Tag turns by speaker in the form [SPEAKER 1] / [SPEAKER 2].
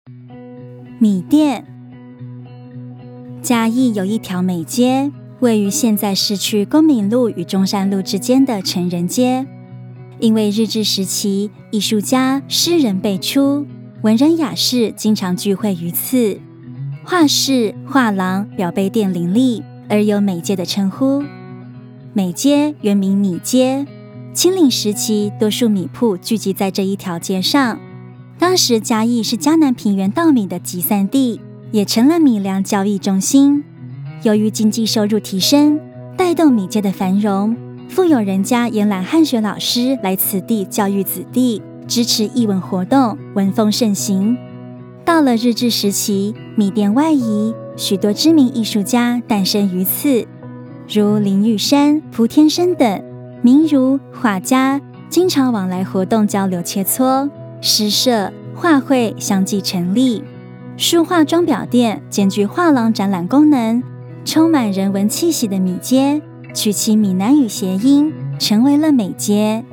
[SPEAKER 1] 米店。嘉义有一条美街，位于现在市区公民路与中山路之间的成人街。因为日治时期艺术家、诗人辈出，文人雅士经常聚会于此，画室、画廊、裱杯店林立，而有美街的称呼。美街原名米街，清领时期多数米铺聚集在这一条街上。当时嘉义是嘉南平原稻米的集散地，也成了米粮交易中心。由于经济收入提升，带动米街的繁荣，富有人家延揽汉学老师来此地教育子弟，支持艺文活动，文风盛行。到了日治时期，米店外移，许多知名艺术家诞生于此，如林玉山、蒲天生等，名儒画家经常往来活动交流切磋，诗社、画会相继成立。书画装裱店兼具画廊展览功能，充满人文气息的米街，取其闽南语谐音，成为了美街。